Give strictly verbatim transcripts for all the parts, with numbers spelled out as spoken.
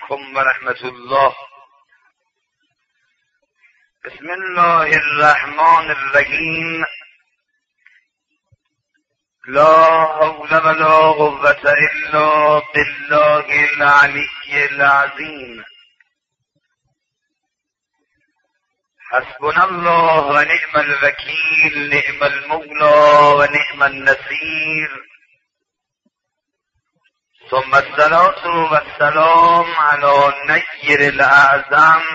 علیکم و رحمت الله. بسم الله الرحمن الرحیم. لا حول ولا قوة الا بالله العلی العظیم. حسبنا الله و نعم الوکیل، نعم المولا و نعم النصیر. ثم الصلاة والسلام على نیر الاعظم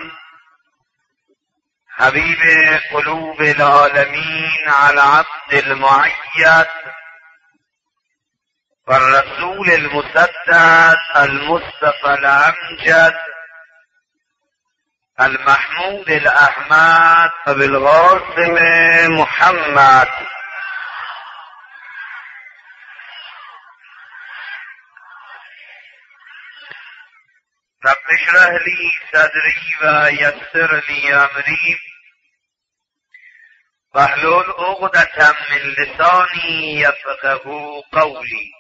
حبیب قلوب العالمین، على عبد المعید والرسول المسدد المصطفى الامجد المحمود الاحمد بالقاسم محمد. رب اشرح لي صدري ويسر لي امري واحلل عقدة من لساني يفقهوا قولي.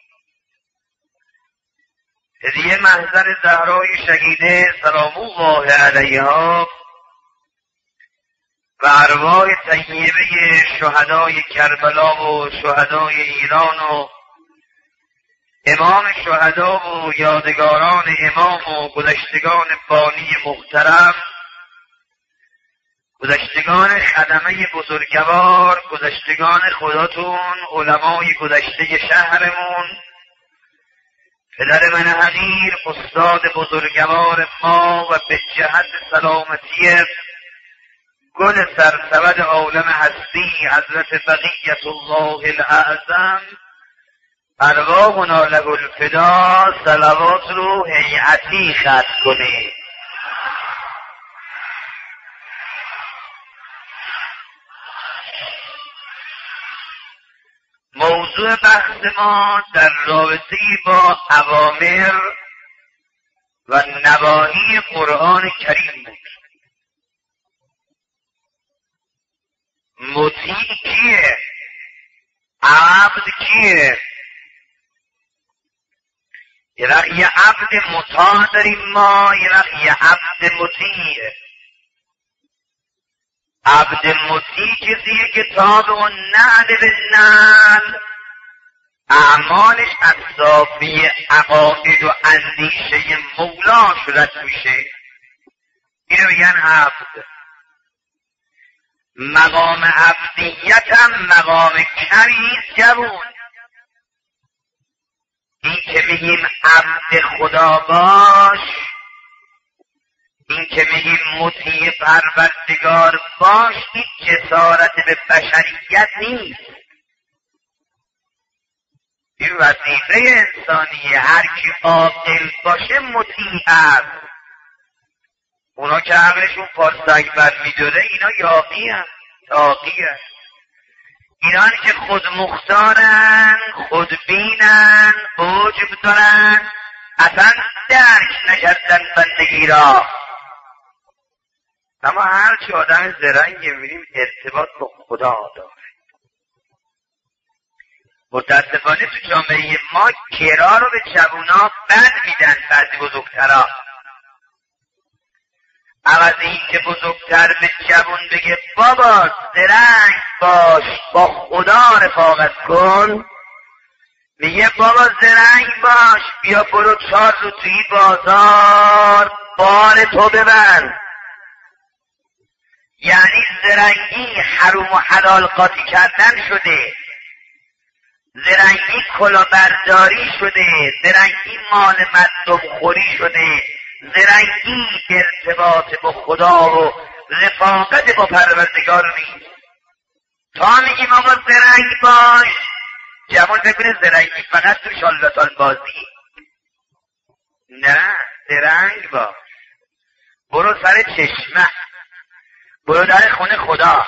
هدیه محضر زهرای شهیده سلام الله علیها و ارواح طیبه شهدای کربلا و شهدای ایران و امام شهدا و یادگاران امام و گذشتگان بانی محترم، گذشتگان خدمه بزرگوار، گذشتگان خداتون، علمای گذشته شهرمون، پدر من حقیر، استاد بزرگوار ما و به جهت سلامتی گل سرسبد عالم هستی حضرت بقیت الله الاعظم، ارواحنا له الفدا، صلوات رو هیئتی ختم کنه. موضوع بحث ما در رابطه با اوامر و نواهی قرآن کریم بود. مطیع کیه؟ عبد کیه؟ یه وقت یه عبد مطاع داریم ما، یه وقت یه عبد مطیع. عبد مطیع کسیه که تابع و نعل به نعل، اعمالش از صافی عقاید و اندیشه مولاش رد میشه. اینو میگن عبد. مقام عبدیت هم مقام کمی جوون. این که میگیم عبد خدا باش، این که میگیم مطیع پروردگار باش، این جسارت به بشریت نیست. این وظیفه انسانیه. هر کی عاقل باشه مطیع است. اونا که عقلشون پارسنگ بر میداره اینا یاقی هست، تاقی هست. اینان که خود مختارن، خود بینن، عجب دارن، اصلا درک نکردن بندگی را. اما هرچی آدم زرنگی میبینیم ارتباط با خدا داره. متاسفانه تو جامعه ما کرا رو به جوونا بد میدن بعضی بزرگترها. عوض این که بزرگتر به جوون بگه بابا زرنگ باش، با خدا رفاقت کن، میگه بابا زرنگ باش، بیا برو چار رو توی بازار بار تو ببند. یعنی زرنگی حروم و حلال قاطی کردن شده، زرنگی کلاهبرداری شده، زرنگی مال مردم خوری شده، زرنگی ارتباط با خدا و رفاقت با پروردگار نیست. تا میگیم آقا زرنگ باش، جوان بکنه زرنگی فقط تو شالاتان بازی. نه، زرنگ باش، برو سر چشمه، برو در خونه خدا.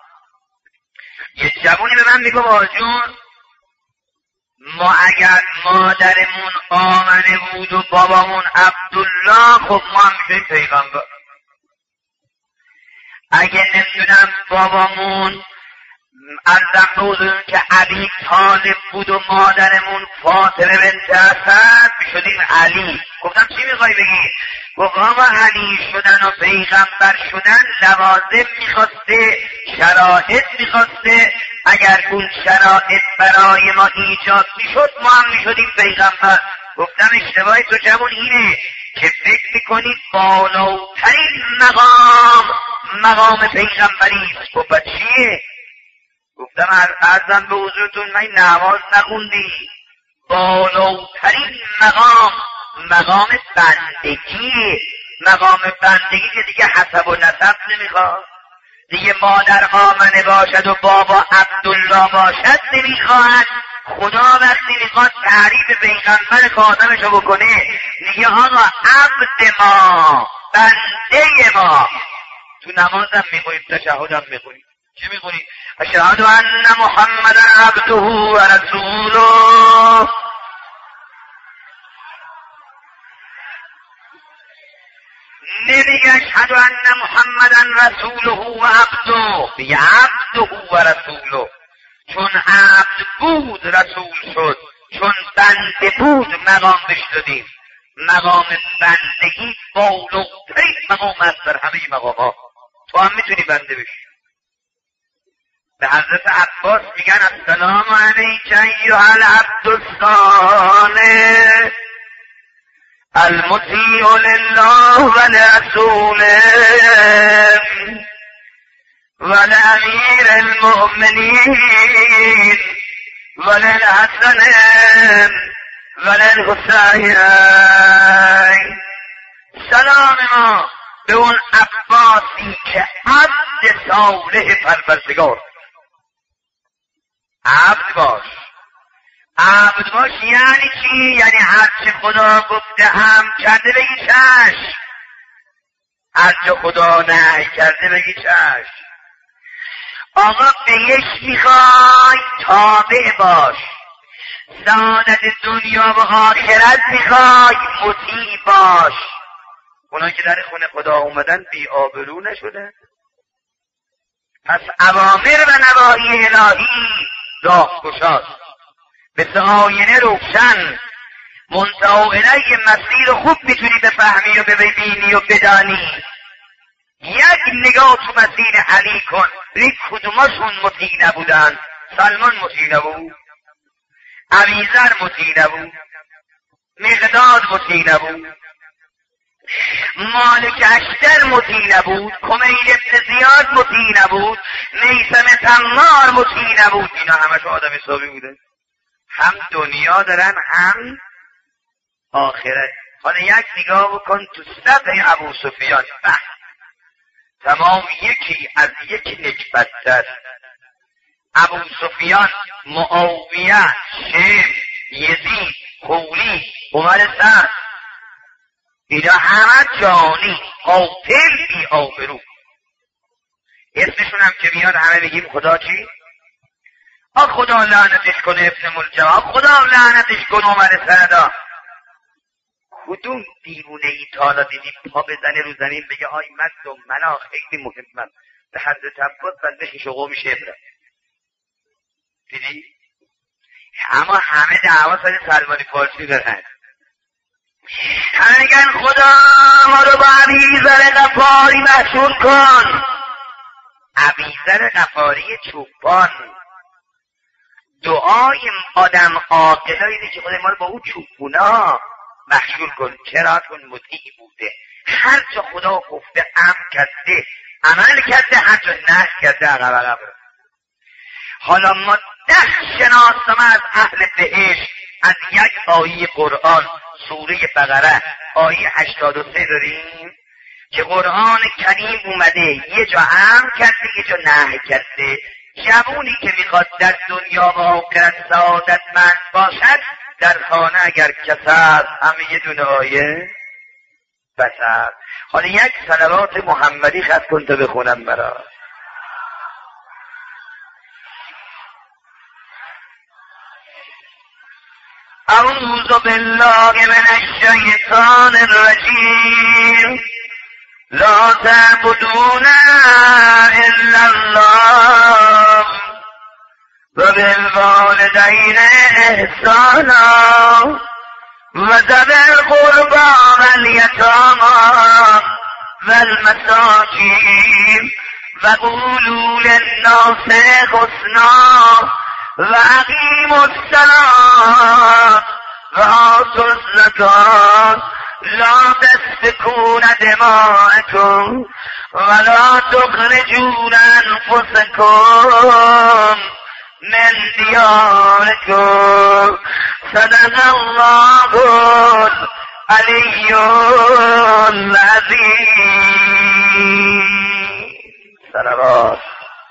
یه جوانی به من میگه بابا جون، ما اگر مادرمون آمنه بود و بابامون عبدالله، خب ما هم میشه پیغمبر. اگه نمیدونم بابامون ارزم بودون که علی طالب بود و مادرمون فاطمه بنت اسد میشدیم علی. گفتم چی میخوای بگی؟ گفت آقا علی شدن و پیغمبر شدن لوازم میخواسته، شرایط میخواسته، اگر اون شرایط برای ما ایجاد میشد ما هم میشدیم پیغمبر. گفتم اشتباهی تو جمعون اینه که فکر میکنید بالاترین مقام مقام پیغمبری است. گفت چیه؟ گفتم ارزم به حضورتون من نماز نخوندی، بالاترین مقام مقام بندگی، مقام بندگی که دیگه حسب و نسب نمیخواد، دیگه مادر آمنه باشد و بابا عبدالله باشد نمیخواد. خدا وقتی میخواد تعریف پیغمبر خاتمشو بکنه میگه آقا عبد ما، بنده ما. تو نمازم میخونیم، تشهدم میخونیم. چه میخونیم؟ اشهد ان محمدا عبده و رسوله. نمیگه اشهد ان محمدا رسوله و عبده، میگه عبده و رسوله. چون عبد بود رسول شد، چون بنده بود مقام بشدیم. مقام بندگی بالاترین مقام است در همه مقامات. تو هم میتونی بنده بشی. به حضرت عباس میگن السلام علیک ایها العبد الصالح المطیع لله و لرسوله و لامیر المؤمنین و للحسن و للحسین. سلام ما به اون عباسی که عبد صالح پروردگار. عبد باش. عبد باش یعنی چی؟ یعنی هرچه خدا گفته هم کرده بگی چشم، هرچه خدا نهی کرده بگی چشم. آقا بهش میخوای تابع باش، سعادت دنیا و آخرت میخوای مطیع باش. اونا که در خونه خدا اومدن بی آبرو نشدن. پس اوامر و نواهی الهی راه گشاست، مثل آینه روشن، منتهی الیه مسیر خوب میتونی بفهمی و ببینی و بدانی. یک نگاه تو مسیر علی کن، ببین کدوماشون مطیع نبودن. سلمان مطیع نبود، ابیذر مطیع نبود، مقداد مطیع نبود، مالک اشتر مطیع نبود، کمیل ابن زیاد مطیع نبود، میثم تمار مطیع نبود. اینا همش آدم حسابی بودن، هم دنیا دارن هم آخرت. حالا یک نگاه بکن تو صفحه ابو سفیان، تمام یکی از یکی نکبت‌تر. ابو سفیان، معاویه، شیخ، یزید، خولی، عمر سعد، اینا همه جانی، قاتل بی آبرو. اسمشون هم که میاد همه بگیم خدا چی؟ آ خدا لعنتش کنه ابن ملجم، خدا لعنتش کنه عمر سعد. کدوم دیوونه ای تا حالا دیدی پا بزنه رو زمین بگه آی مرد و منا خیلی مهمم، به حضرت عباس بنده خیش و قوم شبره؟ دیدی؟ اما همه دعوا سر سلمان فارسی دارن. همه میگن خدا ما رو با ابیذر غفاری محشور کن. ابیذر غفاری چوبان، دعای آدم عاقل اینه که خدا ما رو با اون چوبونا محشور کن. چرا؟ چون مطیع بوده، هر جا خدا گفته امر کرده عمل کرده، هر جا نهی کرده عقب عقب. حالا ما ده شناسنامه از اهل بهشت از یک آیه قرآن سوره بقره آیه هشتاد و سه داریم که قرآن کریم اومده یه جا امر کرده یه جا نهی کرده. جوونی که میخواد در دنیا و آخرت سعادتمند باشد در خانه اگر کسر همه یه دونه آیه بسر. حالا یک صلوات محمدی خط کن تا بخونم برای اعوذ بالله من الشیطان الرجیم لا تعبدون الا الله وبالوالدین احسانا وذوی القربى والیتامی والمساکین وقولوا للناس حسنا واقیموا الصلاة وآتوا الزکاة لا تسفكون دماءكم ولا تخرجون أنفسكم من دياركم صدق الله العلي العظيم. صلوات.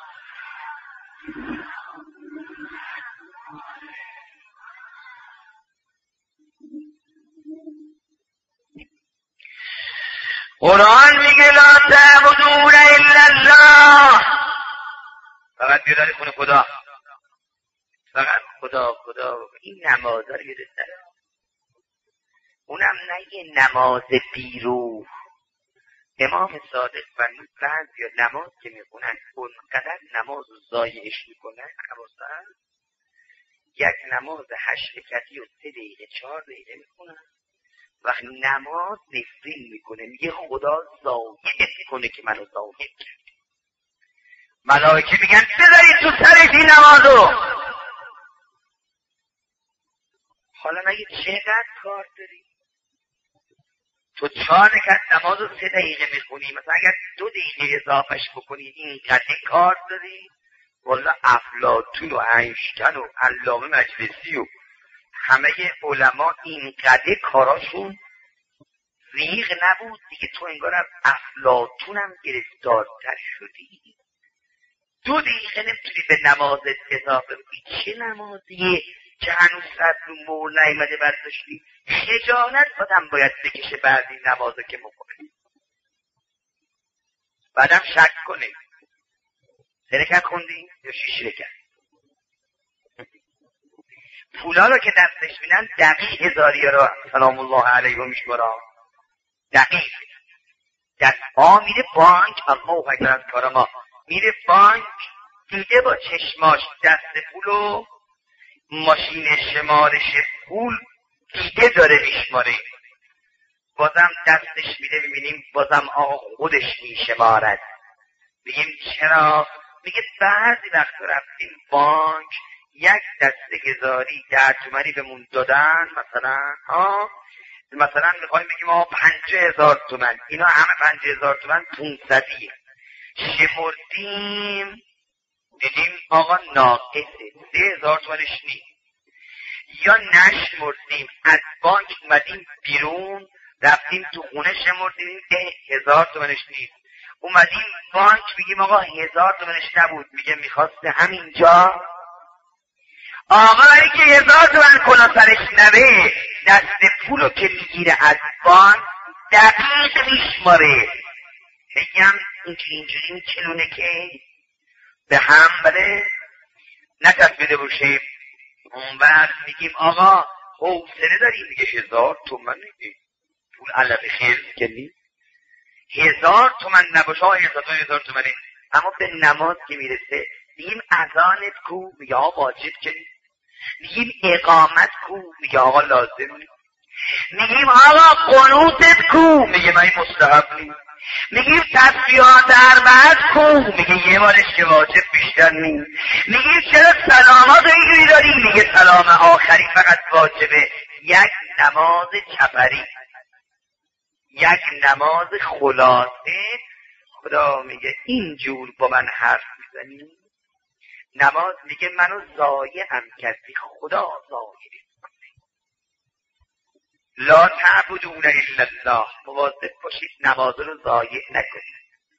قرآن میگه لا تعبدون الا الله، فقط بیاداری خونه خدا، فقط خدا خدا. این نماز رو یادت نره، اونم نه یه نماز بیروح. امام صادق فرمود بعضیا نماز که میخونن اونقدر نماز رو ضایعش میکنن، حواسن یک نماز هشت رکعتی و سه دقیقه چهار دقیقه میخونن، وقتی نماز نفرین میکنه میگه خدا ضایع میکنه که منو ضایع کرد. ملائکه میگن بذارید تو سرش این نمازو. حالا مگه چقدر کار داری؟ تو چهار رکعت نماز رو سه دقیقه میخونی، مثلا اگر دو دقیقه اضافهش بکنی اینقدر کار داری؟ والا افلاطون و اینشتین و علامه مجلسی و همه علما اینقدر کاراشون ریغ نبود دیگه. تو انگار از افلاطون هم گرفتارتر شدی. دو دقیقه نمیتونی به نمازت اضافه بگی. چه نمازیه که هنوز سر رو مور نیامده برداشتی؟ خجالت آدم باید بکشه بعد این نمازه که مکنه، بعدم شک کنه سه رکعت خوندی یا شیش رکعت. پولا رو که دستش میدن دقیق هزاریا رو سلام الله علیه میشمارن، دقیق دست ها میره بانک. الله اکبر از کار ما. میره بانک دیده با چشماش دست پولو، ماشین شمارش پول دیده داره میشماره، بازم دستش میده میبینیم بازم آقا خودش میشمارد. میگیم چرا؟ میگه بعضی وقت رفتیم بانک یک دسته هزاری ده تومنی بهمون دادن، مثلا ها مثلا میخوایم بگیم آقا پنجه هزار تومن، اینا همه پنجه هزار تومن پونصدیه. شمردیم دیدیم آقا ناقصه، سه هزار تومنش نیست. یا نشمردیم از بانک اومدیم بیرون رفتیم تو خونه شمردیم ده هزار تومنش نیست. اومدیم بانک بگیم آقا هزار تومنش نبود، میگه میخواسته همینجا. آقایی که هزار تومن کلا سرش نوه دست پولو که میگیره از بانک دقیق میشماره. بگم اینجوری اینجوری این چلونه که به هم بده نتصمیده باشه. اون بعد میگیم آقا حوصله داری؟ میگه هزار تومن نگه پول علف خیل کنی، هزار تومن نباشه ها هزار تومن هزار تومنه. اما به نماز که میرسه میگیم اذانت کو؟ میگه آقا واجب کنی. میگیم اقامت کو؟ میگه آقا لازم نی. میگیم آقا قنوتت کو؟ میگه من مستحب نی. میگیم تسبیحات اربعت کو؟ میگه یه بارش که واجب بیشتر نی. میگیم چرا سلامات اینجوری داری؟ میگه سلام آخری فقط واجبه. یک نماز چپری، یک نماز خلاصه. خدا میگه اینجور با من حرف میزنی؟ نماز میگه منو ضایع هم کردی، خدا ضایع میکنه. لا تعبدون الا الله. مواظب باشید نماز رو ضایع نکنید.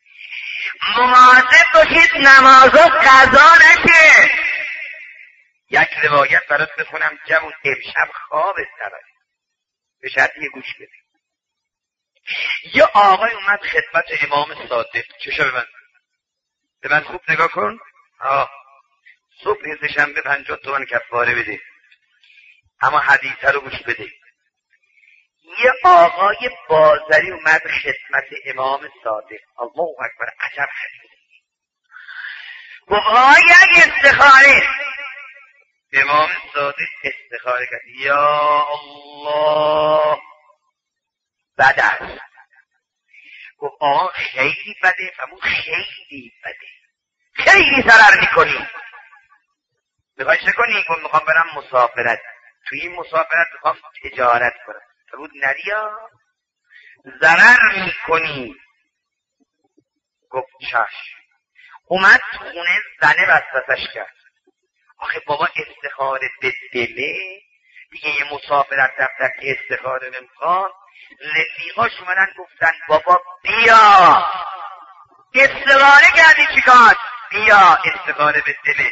مواظب باشید نماز رو قضا نشه. یک روایت برات بخونم جمعون امشب خواب سرای به شرط یه گوش بده. یه آقای اومد خدمت امام صادق، چشا به من به من خوب نگاه کن. آه صبح سه‌شنبه پنجاه تومن کفاره بده، اما حدیثه رو گوش بده. یه آقای بازاری اومد خدمت امام صادق. الله اکبر، عجب حدیث. گفت آقای یک استخاره امام صادق استخاره کرد، یا الله بد است. گفت آقا خیلی بده. فرمود خیلی بده، خیلی ضرر میکنی. میخوای چه کنی؟ گفت میخوام برم مسافرت، توی این مسافرت میخوام تجارت کنم. فرمود نریا، ضرر میکنی. گفت چشم. اومد تو خونه، زنه وسوسش کرد. آخه بابا استخاره به دله دیگه، یه مسافرت رفتن که استخاره نمیخواد. رفیقاش اومدن گفتن بابا بیا استخاره کردی چیکار؟ بیا استخاره به دله.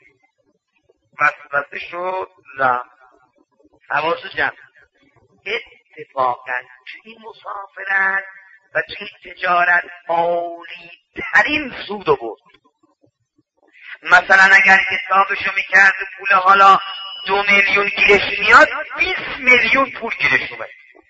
وسوسه شد رفت. حواسو جمع. اتفاقا توی مسافرت و توی تجارت عالی ترین سودو بود. مثلا اگر حسابشو میکرد پول حالا دو میلیون گیرش میاد، بیست میلیون پول گیرش اومد.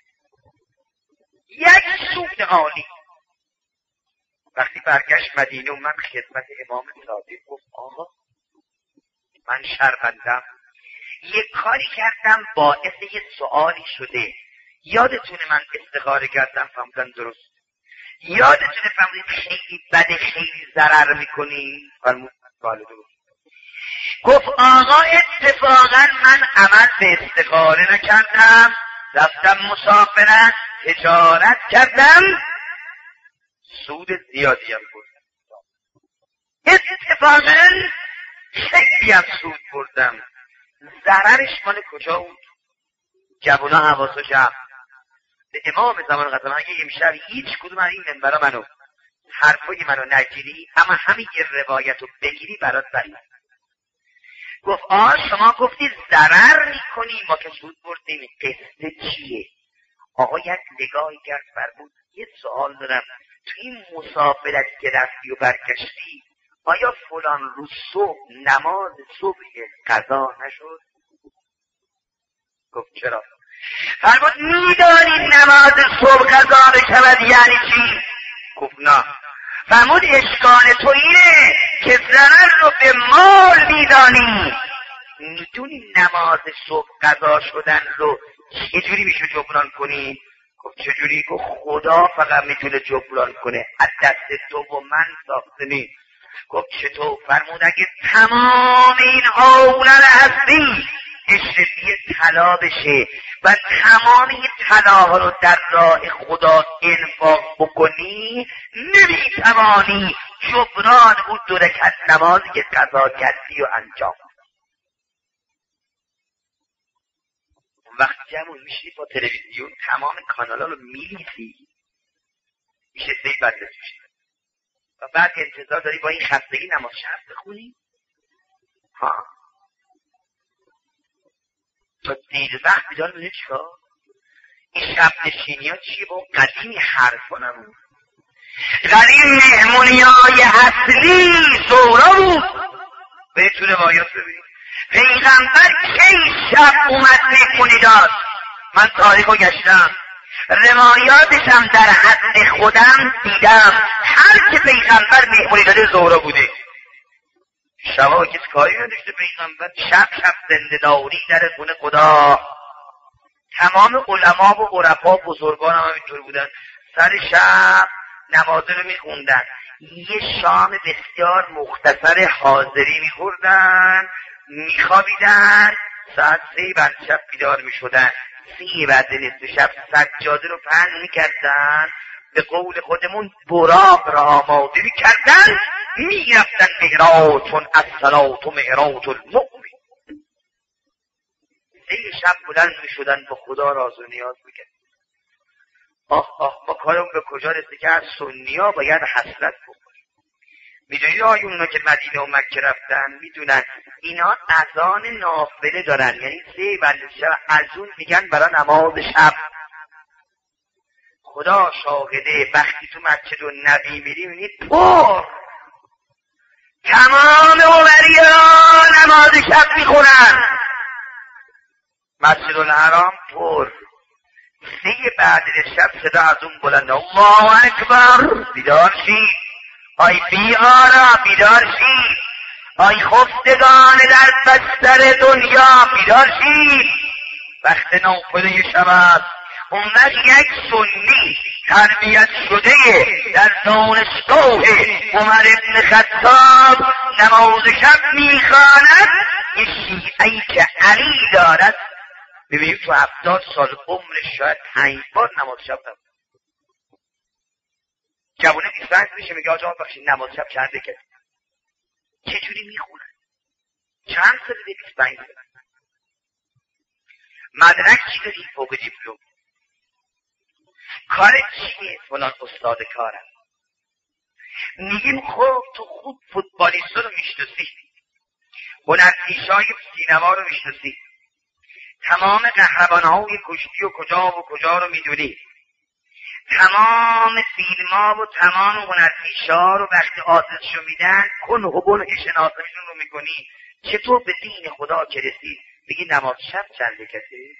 یک سود عالی. وقتی برگشت مدینه اومد خدمت امام صادق، گفت آقا من شرمندم، یک کاری کردم باعث یه سوالی شده. یادتونه من استخاره کردم فهمدن درست؟ یادتونه فهمدین خیلی بده، خیلی ضرر میکنی؟ فرمود بله درست. گفت آقا اتفاقا من عمل به استخاره نکردم، رفتم مسافرت تجارت کردم، سود زیادی هم بردم. اتفاقا خیلی هم سود بردم. ضررش مال کجا بود؟ جوونا حواسو جمع. به امام زمان قدم اگه امشب هیچ کدوم از این منبرا منو حرفای منو نگیری، اما همین یه روایت رو بگیری برات برید. گفت آه شما گفتی ضرر میکنی، ما که سود بردیم، قصه چیه؟ آقا یک نگاهی کرد فرمود یه سوال دارم، تو این مسافرت که رفتی و برگشتی آیا فلان روز صبح نماز صبح قضا نشد؟ گفت چرا؟ فرمود میدانی نماز صبح قضا بشود یعنی چی؟ گفت نه. فرمود اشکال تو اینه که ضرر رو به مال میدانی. میدونی نماز صبح قضا شدن رو چجوری میشه جبران کنی؟ گفت چجوری؟ گفت خدا فقط میتونه جبران کنه، از دست تو و من ساخته نیست. گفت چطور؟ فرمود اگه تمام این عالم هستی اشرفی طلا بشه و تمام این طلاها رو در راه خدا انفاق بکنی، نمیتوانی جبران اون دو رکعت نمازی که قضا کردی و انجام. وقت جمعون میشی با تلویزیون تمام کانالا رو میلیسی، میشه سی بدلت میشه و بعد انتظار داری با این خستگی نماز شب بخونی؟ ها تا دیر وقت بیدار بده چیکار؟ این شب نشینی ها چیه؟ با قدیمی حرفا نمون. قدیم مهمونی های اصلی سورا بود. بهتون روایات ببینید پیغمبر کی شب اومد مهمونی داد؟ من تاریخ رو گشتم، روایاتشم در حد خودم دیدم، هر که پیغمبر مهمونی داده زورا بوده. شبا کسی کاری نداشته پیغمبر، شب شب زنده داری در خونه خدا. تمام علما و عرفا بزرگان هم اینطور بودن، سر شب نمازه رو میخوندن، یه شام بسیار مختصر حاضری میخوردن، میخوابیدن، ساعت سه بعد شب بیدار میشدن، سی بعد نصف شب سجاده رو پهن میکردن، به قول خودمون براق را آماده میکردن، میرفتن مهراج، چون الصلاة مهراج المؤمن. سه شب بلند میشدن با خدا راز و نیاز میکردن. آه آه ما کارم به کجا رسید که از سنی ها باید حسرت بکنیم. میدونید آیونا که مدینه و مکه رفتن میدونن اینا اذان نافله دارن، یعنی سه بعد شب اذون میگن برای نماز شب. خدا شاهده وقتی تو مسجد النبی میری میبینید پر تمام عمریان نماز شب میخونن، مسجد الحرام پر. سه بعد شب صدا از اون بلند الله اکبر، بیدار شید، آی بیارا بیدار شید، آی خفتگان در بستر دنیا بیدار شید، وقت نافله شب است. اون وقت یک سنی تربیت شده در دانشگاه عمر ابن خطاب نماز شب میخواند، یه شیعه‌ای که علی دارد، ببینید تو هفتاد سال عمرش شاید پنج بار نماز شب نماز. جوانه بیست و پنج میشه میگه آجا بخشید نماز شب چنده کرد، چجوری میخونن؟ چند سال ده؟ بیست و پنج سال. مدرک چی داری؟ فوق دیپلم. کار چیه؟ فلان استاد کارم. میگیم خب تو خوب فوتبالیست رو میشناسی، هنرپیشه‌های سینما رو میشناسی، تمام قهرمان‌های کشتی و کجا و کجا رو میدونی، تمام فیلم‌ها و تمام هنرپیشه‌ها رو وقتی آدرسشو میدن کن و بن شناسشون رو میکنی، چطور به دین خدا که رسید بگی نماز شب چنده کسی؟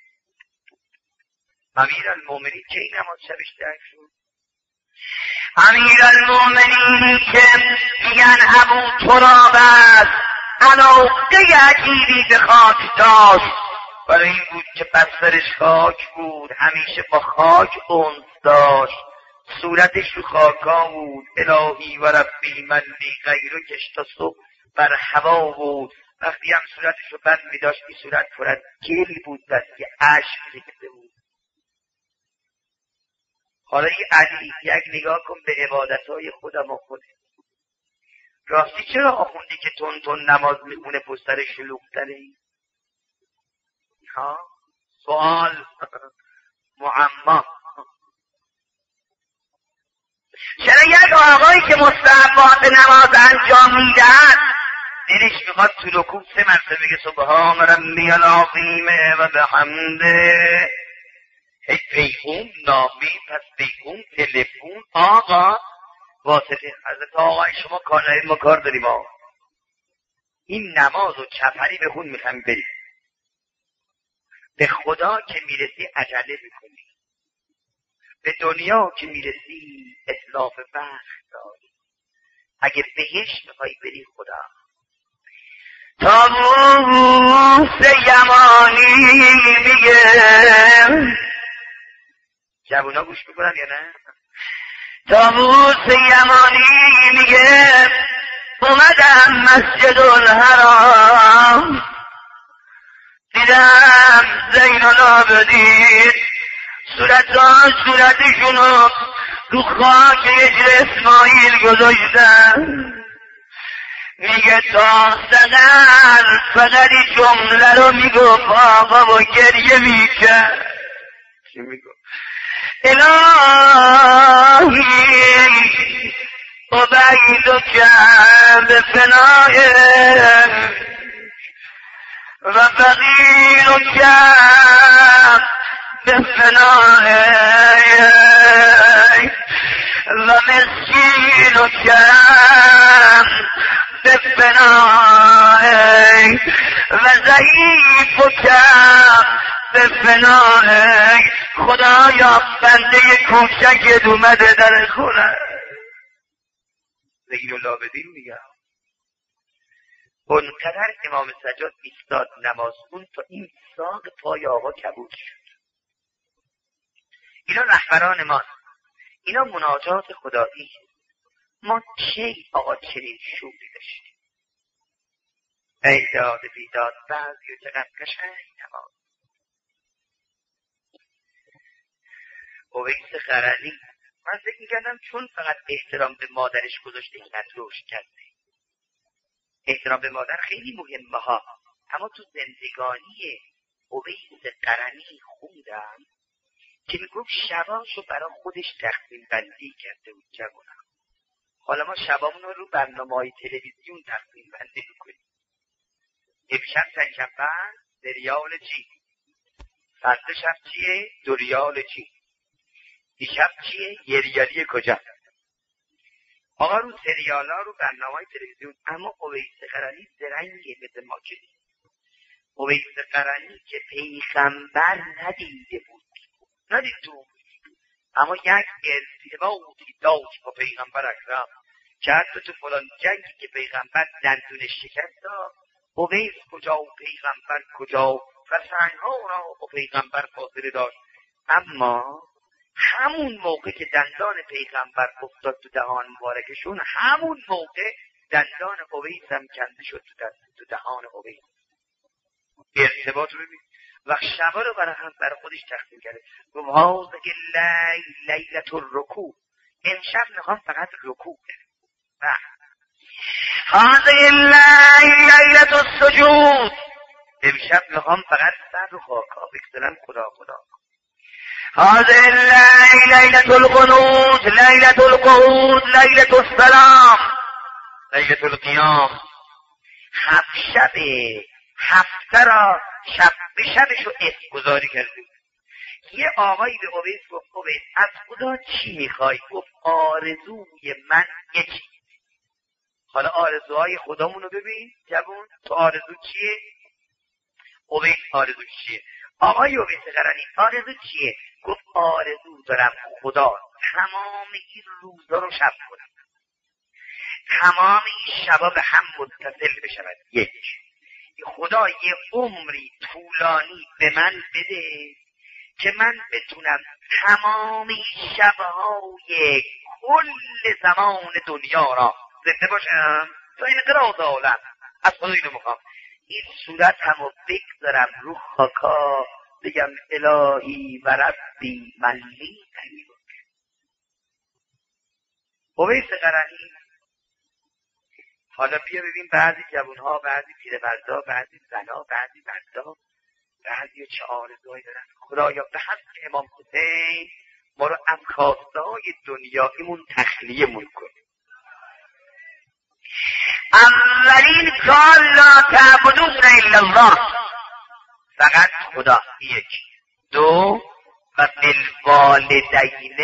امیر المومنین که این نماز شبش درک شد. امیر المومنین که میگن ابو تراب است، علاقه عجیبی به خاک داشت، برای این بود که بسترش خاک بود، همیشه با خاک انس داشت، صورتش رو خاکا بود. الهی و ربی من لی غیرو کشتا صبح بر هوا بود. وقتی هم صورتش رو بند می داشت این صورت پر از گل بود، دست که عشق ریخته بود. حالا این علی یک نگاه کن به عبادتهای خودم و خوده. راستی چرا آخوندی که تون تون نماز میخونه پستر شلوغ تره؟ ها سوال معما. چرا یک آقایی که مستحبات نماز انجام میدهد دلش میخواد تو رکوع سه مرتبه بگه سبحان ربی العظیم و بحمده، هی پیغون نامی پس پیغون تلفون آقا واسطه حضرت آقا شما کار ندارید ما کار داریم آقا. این نماز و چپری به خون میخوام بریم، به خدا که میرسی عجله میکنی، به دنیا که میرسی اتلاف وقت داری. اگه بهشت میخوای بری خدا طاووس یمانی میگه، جوونا گوش میکنن یا نه؟ طاووس یمانی میگه اومدم مسجد الحرام، دیدم زین العابدین صورتان صورتشونو رو خاک هجر اسماعیل گذاشتن. میگه تا سقر فقط این جمله رو میگفت آقا و گریه میکرد. چی میگفت؟ الهی ابعیدو کرد فنایه و فقیرو کرد به فنایه و مسکینو کرد به فنایه و ضعیفو کرد به فنایه. خدایا بنده کوچک اومده در خونه. زین العابدین میگم اونقدر امام سجاد ایستاد نماز خون تا این ساق پای آقا کبود شد. اینا رهبران ماست، اینا مناجات خدایی. ما کی آقا چنین شوقی داشتیم؟ ای داد بیداد بعضی و چقدر قشنگ نماز. اویس قرنی من فکر میکردم چون فقط احترام به مادرش گذاشته اینقدر روش کرده. احترام به مادر خیلی مهمه ها، اما تو زندگانی اویس قرنی خوندم که میگفت شباشو برای خودش تقسیم بندی کرده بود. جوانم حالا ما شبامون رو رو برنامه‌های تلویزیون تقسیم بندی میکنیم. امشب سنجنبه سریال چی؟ فردا شب چیه؟ دو ریال چی؟ دیشب چیه؟ یه ریالی کجا؟ آقا رو سریال ها رو برنامه‌های تلویزیون. اما اویس قرنی زرنگه مثل ما که اویس قرنی که پیغمبر ندیده بود، ندید تو، اما یک ارتباطی داشت با پیغمبر اکرم که حتی تو فلان جنگی که پیغمبر دندونش شکست داد، اویس کجا و پیغمبر کجا و سنگها را با پیغمبر فاصله داشت. اما همون موقع که دندان پیغمبر افتاد تو دهان مبارکشون، همون موقع دندان اویس هم کنده شد تو, تو دهان اویس. ارتباط رو ببین. و شبا رو برای هم برای خودش تقسیم کرده. گفت هازه لیل لیلت الرکوع، امشب میخوام فقط رکوع کنم. هازه لیل لیلت السجود، امشب میخوام فقط سر رو خاکا بکسلم خدا خدا. هازه لیل لیلت القنوت، لیلت القعود، لیلت السلام، لیلت القیام. هفت شب هفته را شب به شبشو اسم گذاری کرده. یه آقایی به اویس گفت اویس از خدا چی میخوای؟ گفت آرزوی من یه چی. حالا آرزوهای خودمونو ببین جوون، تو آرزو چیه؟ اویس آرزو چیه؟ آقای اویس قرنی آرزو چیه؟ گفت آرزو دارم خدا تمام این روزا رو شب کنم، تمام این شبا به هم متصل بشود. یک، خدا یه عمری طولانی به من بده که من بتونم تمام این شبهای کل زمان دنیا را زنده باشم تا این قرار عالم. از خدا اینو میخوام، این صورت همو بگذارم رو خاکا، بگم الهی و ربی ملی قریب. اویس قرنی. حالا بیا ببین بعضی جوانها، بعضی پیرمردا، بعضی زنا، بعضی مردا، بعضی چه آرزوهایی دارن. خدایا به حق امام حسین ما رو از خواسته‌های دنیاییمون تخلیه‌مون کن. اولین کار لا تعبدون الا الله، فقط خدا. یک. دو، و بالوالدین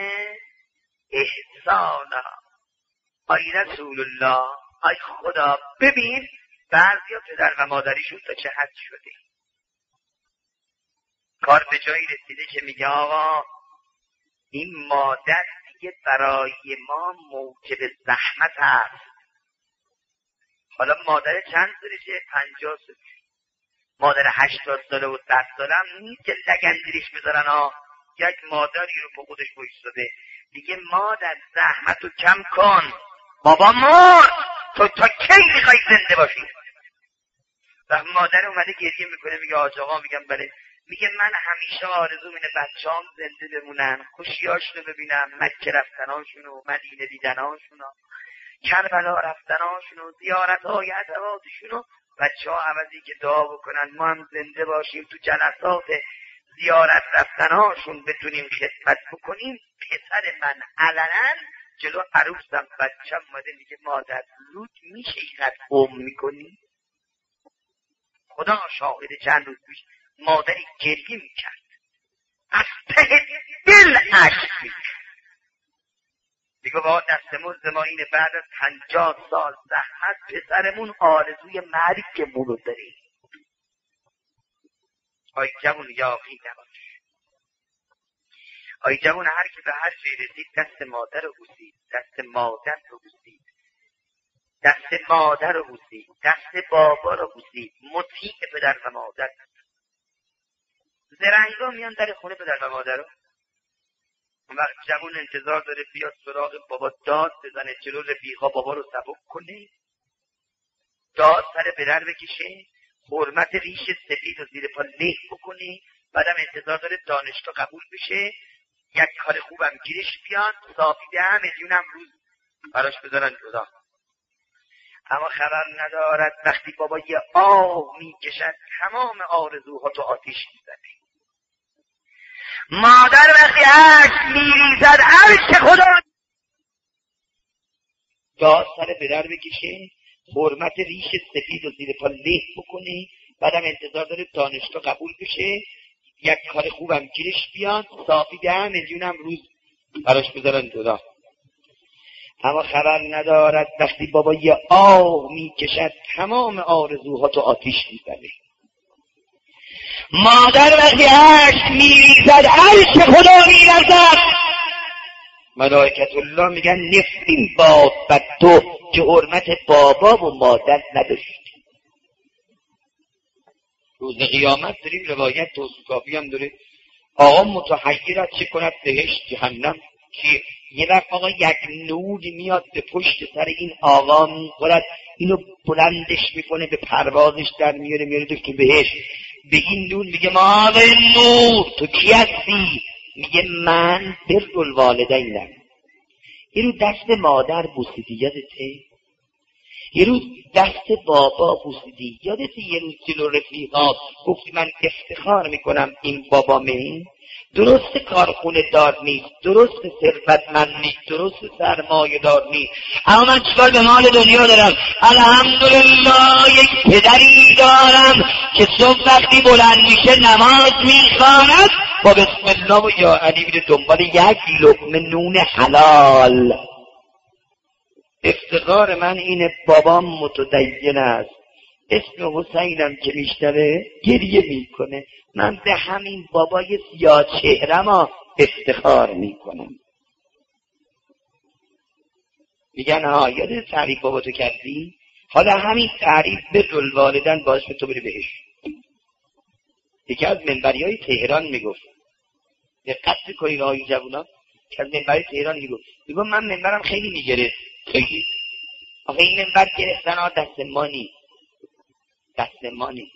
احسانا. آی رسول الله، آی خدا ببین بعضیا پدر و مادریشون تا چه حد شده. کار به جایی رسیده که میگه آقا این مادر دیگه برای ما موجب زحمت هست. حالا مادر چند سالشه؟ پنجاه سال. مادر هشتاد ساله و صد ساله هم نیست که لگندیرش بذارن ها. یک مادری رو په خودش بایستاده دیگه مادر زحمت رو کم کن، بابا مرد، تو تا کی میخوای زنده باشی؟ و مادر اومده گریه میکنه، میگه آج آقا، میگم بله، میگه من همیشه آرزو اینه بچه‌ام زنده بمونن، خوشیاشونو ببینم، مکه رفتناشونو، مدینه دیدناشونو، کربلا رفتناشونو، زیارت‌های عزواتشونو. بچه‌ها عوضی که دعا بکنن ما هم زنده باشیم تو جلسات زیارت رفتناشون بتونیم خدمت بکنیم. پسر من علنا جلو عروسم بچه‌م اومده میگه مادر زود میشه اینقدر قوم میکنی؟ خدا شاهد چند روز پیش مادری گریه میکرد، از ته دل اشک میکرد، میگه با دستمون زمانین بعد از پنجاه سال زحمت پسرمون آرزوی مرگمون رو داریم. آی جوون یاقی نباش. آی جوون هر کی به هر جای رسید دست مادر رو بوسید، دست مادر رو بوسید، دست مادر رو بوسید، دست بابا رو بوسید، مطیع پدر و مادر. زرنگا میان در خونه پدر و مادر رو، اون وقت جوون انتظار داره بیاد سراغ بابا داد بزنه، جلو رفیقا بابا رو سبک کنه، داد سر پدر بکشه، حرمت ریش سفید و زیر پا له بکنه، بعدم انتظار داره دانشگاه قبول بشه، یک کار خوبم گیرش بیان، صافی ده میلیونم روز براش بذارن جدا. اما خبر ندارد وقتی بابا یه آه میکشد تمام آرزوها تو آتیش میزنه. مادر وقتی عشق میریزد عرش خدا داد سر پدر بکشه، حرمت ریش سفید و زیر پا له بکنه، بعدم انتظار داره دانشگاه قبول بشه، یک کار خوبم گیرش بیان، صافی ده میلیونم روز براش بذارن جدا. اما خبر ندارد وقتی بابا یه آه میکشد تمام آرزوها تو آتیش میزنه. مادر وقتی عشق میریزد عرش خدا میلرزد. ملائکت الله میگن نفرین باد بر تو که حرمت بابا و مادر نداشتی. روز قیامت داریم روایت توصیفی هم داره، آقا متحیرت چه کند بهشت جهنم، که یه وقت آقا یک نوری میاد به پشت سر این آقا میخورد، اینو بلندش میکنه، به پروازش در میاره، میاره تو بهشت. به این نور میگه ما به نور تو کی هستی؟ میگه من بر الوالدینم. یه رو دست مادر بوسیدی یادته؟ یه روز دست بابا بوسیدی یادته؟ یه روز جلو رفیقات گفتی من افتخار میکنم این بابامه؟ درست کارخونه دار نیست، درست ثروتمند نیست، درست سرمایه دار نیست، اما من چیکار به مال دنیا دارم؟ الحمدلله یک پدری دارم که صبح وقتی بلند میشه نماز میخواند با بسم الله و یا علی میره دنبال یک لقمه نون حلال. افتخار من اینه بابام متدین است، اسم حسینم که میشنوه گریه میکنه، من به همین بابای سیاه چهرم افتخار میکنم. میگن ها یاد تعریف بابا تو کردی؟ حالا همین تعریف به الوالدین باعث به تو بری بهش. یکی از منبری های تهران میگفت، دقت کنید آقای جوونا، که از منبری تهران میگفت میگفت من منبرم خیلی میگرفت، خیلی آخه این منبر گرفتن ها دست ما نی دست ما نی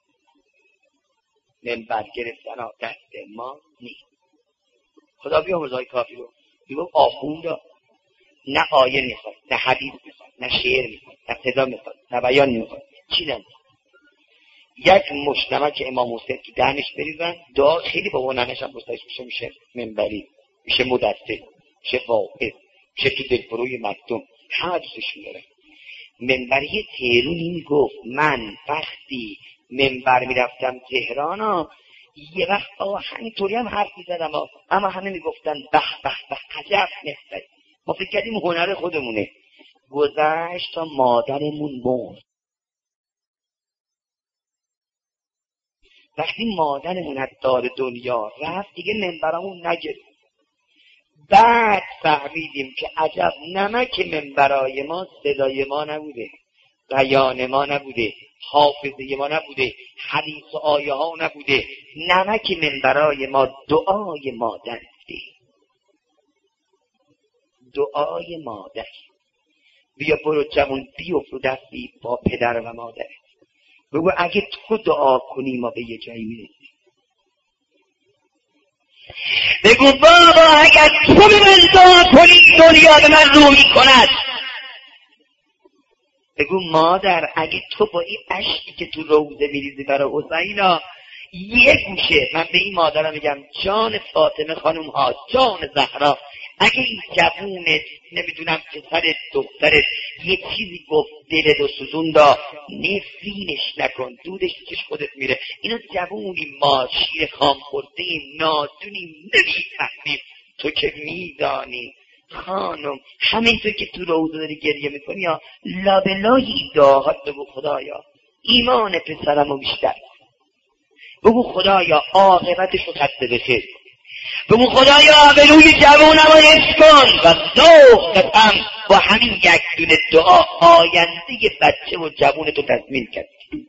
منبر گرفتن ها دست ما نی خدا بیا مزای کافی رو میگفت آخوندا نه آیه میخواد، نه حدیث میخواد، نه شعر میخواد، نه صدا میخواد، نه بیان میخواد، چی نمیخواد. یک مشنمه امام حسین تو دهنش بریزن، دعا خیلی با وننش هم بستایش میشه، میشه منبری، میشه مدثر، میشه واعظ، میشه تو دلبروی مردم، همه دوستش میداره. منبری تهرونی میگفت من وقتی منبر میرفتم تهران ها یه وقت آقا همینطوری هم حرف میزدم ها، اما همه میگفتن به به به عجب نفت، ما فکر کردیم هنر خودمونه. گذشت تا مادرمون مرد. وقتی مادرمون از دار دنیا رفت دیگه منبرمون نگرفت. بعد فهمیدیم که عجب نمک منبرای ما صدای ما نبوده، بیان ما نبوده، حافظه ما نبوده، حدیث و آیه ها نبوده، نمک منبرای ما دعای مادر بوده. دعای مادر. بیا برو جمون بیفت رو دستی با پدر و مادر، بگو اگه تو دعا کنی ما به یه جایی میرسیم. بگو بابا اگر تو به من دعا کنی دنیا به من رو میکند. بگو مادر اگه تو با این عشقی که تو روزه میریزی برای حسینا یه گوشه، من به این مادرم میگم جان فاطمه خانم ها، جان زهرا، اگه این جوونت نمیدونم پسرت دخترت یه چیزی گفت دلت و سوزوندا، نفرینش نکن، دودش کش خودت میره. اینا جوونی ما شیر خام خوردیم، نادونیم، نمیفهمیم. تو که میدانی خانم همینطور که تو روزه داری گریه میکنی یا لابلایی داغت، بگو خدایا ایمان پسرمو بیشتر، بگو خدایا عاقبتشو خط بخیر، بگو خدایا آبروی جوونمو حفظ کن و ذوق قسم با همین یک دونه دعا آینده بچه و جوونتو تضمین کرد.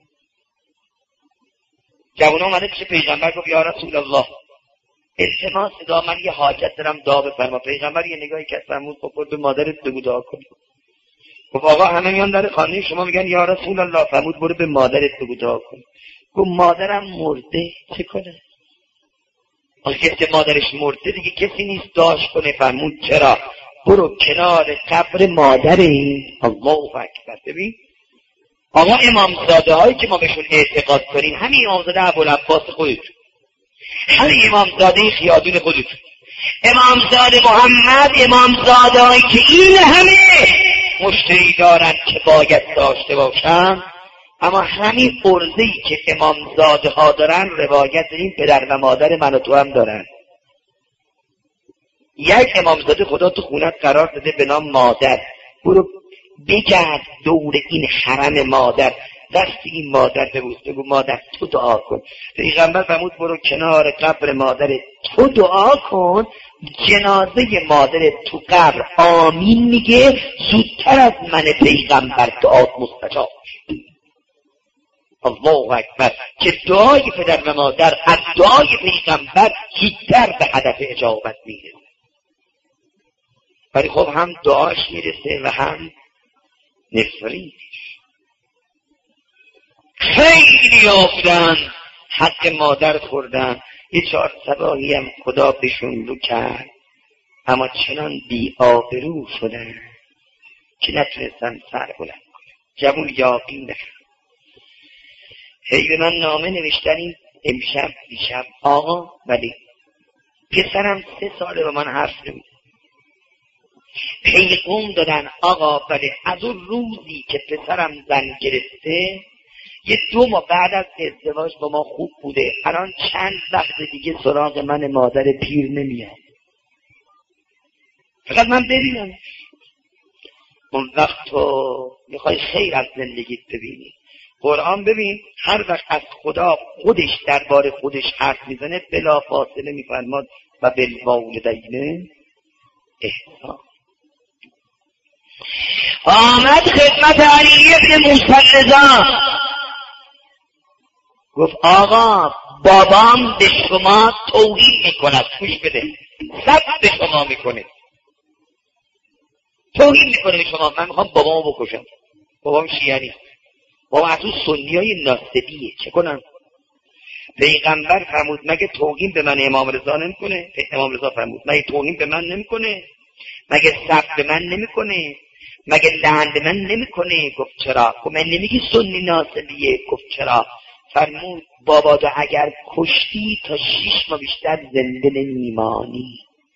جوون آمده پیش پیغمبر گفت یا رسول الله التماس دعا، من یه حاجت دارم دعا بفرما. پیغمبر یه نگاهی کرد فرمود خب به مادرت بگو دعا کن. گفت آقا همه میان در خانه شما میگن یا رسول الله، فرمود برو به مادرت بگو دعا کن. گفت مادرم مرده چه کنه؟ آخه که مادرش مرده دیگه کسی نیست داشت کنه. فرمود چرا؟ برو کنار قبر مادره. الله اکبر. ببین آقا امامزاده هایی که ما بهشون اعتقاد کنیم همین امامزاده ابوالعباس خودتون، همین امامزاده خیادون خودتون، امامزاده محمد، امامزاده هایی که این همه مشتری دارن که باید داشته باشن، اما همین عرضه‌ای که امامزاده ها دارن روایت داریم پدر و مادر من و تو هم دارن. یک امامزاده خدا تو خونت قرار داده به نام مادر، برو بگرد دور این حرم مادر، دست این مادر ببوس، بگو مادر تو دعا کن. پیغمبر فرمود برو کنار قبر مادر تو دعا کن، جنازه مادر تو قبر آمین میگه زودتر از من پیغمبر دعات مستجاب میشه. الله اکبر. که دعای پدر و مادر از دعای پیغمبر زودتر به هدف اجابت میره. ولی خب هم دعاش میرسه و هم نفرینش. خیلی آفدن حق مادر خوردن. یه چهار سباهی هم خدا بهشون رو کرد، اما چنان بی آبرو شدن که نتونستن سر بلند کنن. جوون یاقین نشد. هی به من نامه نوشتن امشب دیشب آقا ولی پسرم سه ساله به من حرف نمیزنه. پیغام دادن آقا ولی از اون روزی که پسرم زن گرفته یه دو ماه بعد از ازدواج با ما خوب بوده، الان چند وقت دیگه سراغ من مادر پیر نمیاد. فقط من ببینم. اون وقت تو میخوای خیر از زندگیت ببینی. قرآن ببین هر وقت از خدا خودش درباره خودش حرف میزنه بلا فاصله میفرماد و بالوالدین احسان. آمد خدمت علی ابن موسی رضا گفت آقا بابام به شما توهین میکند. گوش بده، سب به شما میکنه، توهین میکنه به شما. من میخوام بابامو بکشم. بابام شیعه نیست، بابا از اون سنی های ناصبیه. چه کنم؟ پیغمبر فرمود مگه توهین به من امام رضا نمیکنه؟ امام رضا فرمود مگه توهین به من نمیکنه؟ مگه سب به من نمیکنه؟ مگه لعن به من نمیکنه؟ گفت چرا؟ گفت من نمیگی سنی ناصبیه؟ گفت چرا؟ فرمود بابا تو اگر کشتی تا شیش ماه بیشتر زنده نمیمانی.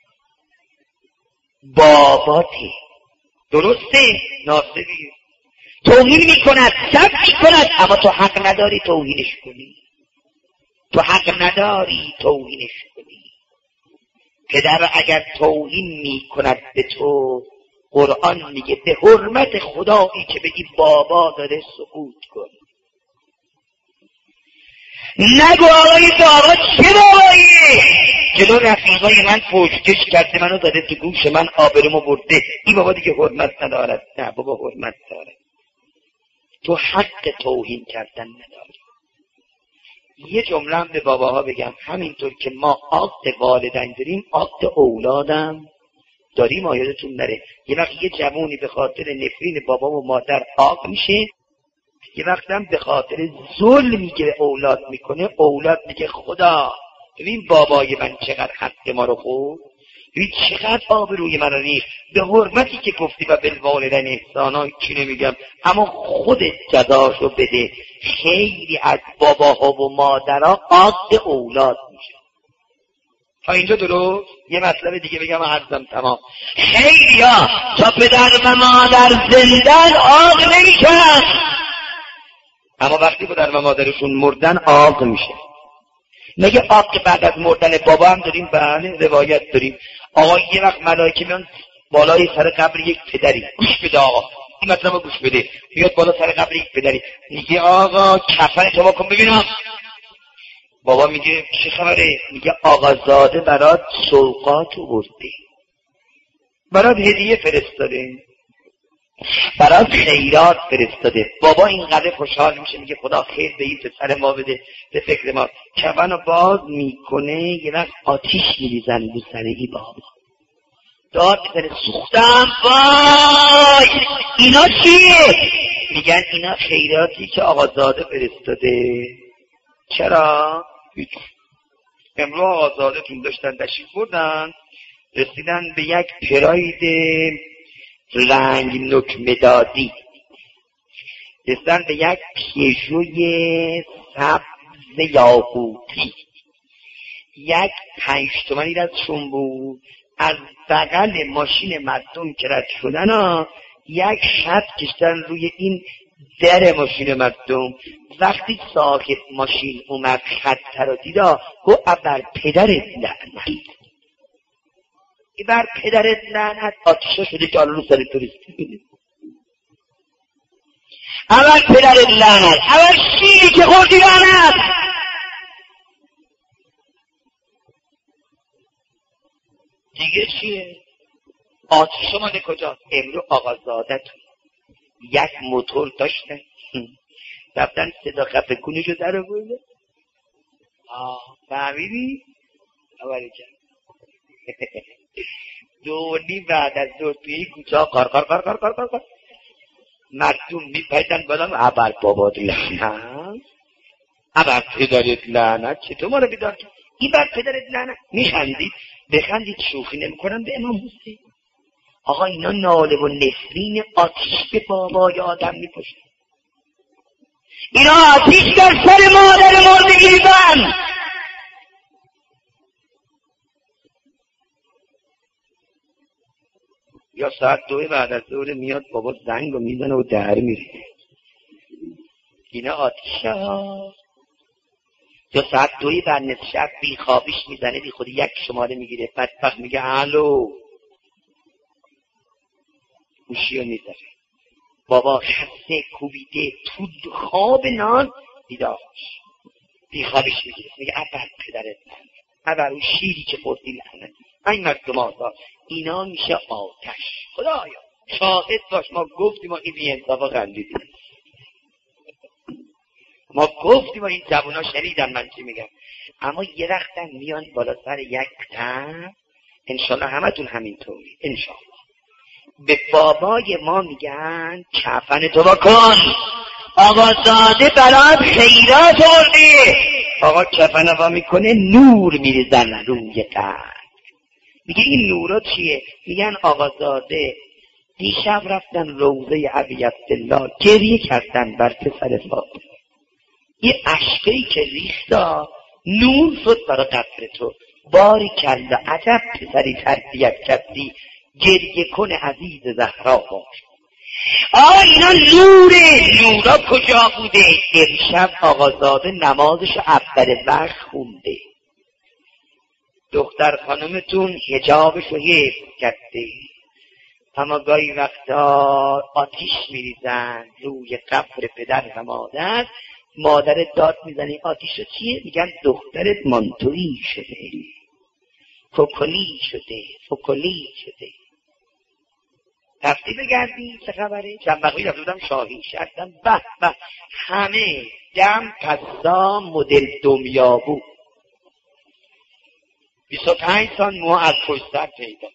باباته درسته ناصبیه، توهین میکند، سب میکند، اما تو حق نداری توهینش کنی. تو حق نداری توهینش کنی. پدر اگر توهین میکند به تو، قرآن میگه به حرمت خدایی که بگی بابا داره سکوت کن. نگو آقای بابا چه باباییه؟ جلو رفیقای من پشتکش کرده منو داده تو گوش من، آبرومو برده. این بابا دیگه حرمت ندارد. نه بابا حرمت داره. تو حق توهین کردن نداری. یه جمله هم به باباها بگم، همینطور که ما عقد والدین داریم عقد اولادم داریم. آیادتون نره یه وقت یه جوونی به خاطر نفرین بابا و مادر عاق میشه، یه وقت هم به خاطر ظلمی که اولاد میکنه اولاد میگه خدا ببین بابای من چقدر حق ما رو خورد، ببین چقدر آبروی من رو ریخت. به حرمتی که گفتی و بالوالدین احسانا چی نمیگم، اما خودت جزاشو بده. خیلی از باباها و مادرها عاق اولاد میشه. تا اینجا درست؟ یه مطلب دیگه بگم و عرضم تمام. خیلی ها تا پدر و مادر زندن عاق نمیشن، اما وقتی پدر و مادرشون مردن عاق میشه. مگه عاق بعد از مردن بابا هم داریم؟ بله روایت داریم. آقا یه وقت ملائکه میان بالای سر قبر یک پدری، گوش بده آقا این مطلب رو گوش بده، میاد بالا سر قبر یک پدری میگه آقا کفن تو کن ببینم. بابا میگه چه خبره؟ میگه آقازاده برات سوقاتو برده، برات هدیه فرستاده، برات خیرات فرستاده. بابا اینقدر خوشحال میشه، میگه خدا خیر به این پسر ما بده. به فکر ما کفن رو باز میکنه، یه وقت آتیش میریزن رو سرگی بابا، داد بزنه سوختم. وای اینا چیه؟ میگن اینا خیراتی که آقازاده فرستاده. چرا؟ امروز آقازاده تون داشتن تشریف بردن، رسیدن به یک پراید رنگ نوک مدادی، رسیدن به یک پیژوی سبز یاقوتی، یک پنج تومنی دستشون بود. از بغل ماشین مردم که رد شدن ها یک خط کشتن روی این در ماشین مردم. وقتی صاحب ماشین اومد خط رو دیدا گو ابر پدرت لعنت، بر پدرت لعنت. آتیشه شده که الان رو سر توریست بینید. اول پدرت لعنت، اول شیری که خوردی لعنت. دیگه چیه؟ آتیش مال کجاست؟ امرو آقازادتون یک موتور داشتن رفتن صدا خفه کنیشو در آورده. آه فهمیدی؟ اولی جان دو نیم بعد از دور توی کوچه قار قار قار قار قار قار قار مردم میپایدن بادم عبر بابات لعنت عبر پدرت لعنت چطور ما رو بیدار کرد؟ این بر پدرت لعنت میخندید بخندید شوخی نمی کنم به امام حسین. آقا اینا ناله و نفرین آتیش به بابای آدم میپشن. اینا آتیش در سر مادر مرده گریبن. یا ساعت دوی بعد از ظهر میاد بابا زنگ رو میزنه و در میره. اینا آتیش ها. یا ساعت دوی بعد نصف شب بی خوابیش میزنه بی خودی یک شماره میگیره بدبخت میگه الو گوشی رو میذاره. بابا خسته کوبیده تو خواب نان بیدارش بی خوابیش میگیره میگه ابر پدرت لعنت ابر اون شیری که خوردی لعنت. این مردم آزاد اینا میشه آتش. خدایا شاهد باش ما گفتیم ما این بی انصافا خندیدیم. ما گفتیم ما این زبونا شنیدن من چی میگم. اما یه رختن میان بالا سر یک تن انشالله همتون همینطوری انشالله به بابای ما میگن کفن تو بکن آقازاده برات خیرات آورده. آقا کفن وا میکنه نور میریزن روی قلب. میگه این نورا چیه؟ میگن آقازاده دیشب رفتن روضه ابی عبدالله گریه کردن بر پسر فاطمه. یه اشکی که ریختا نور شد برای قبر تو. باری کلا عجب پسری تربیت کردی گریه کن عزیز زهرا باش. آه اینا نوره. نورا کجا بوده؟ امشب آقازاده نمازش اول وقت خونده. دختر خانمتون حجابش رو حفظ کرده اما گاهی وقتا آتیش میریزن روی قبر پدر و مادر. مادر داد میزنی آتیش رو چیه؟ میگن دخترت مانتویی شده فکلی شده فکلی شده. رفتی بگردی چه خبره؟ چند بقیی رفته بودم شاهی شدم به به همه دم پسا مدل دمیا بود. بیست و پنج سال موها از پشت سر پیدا.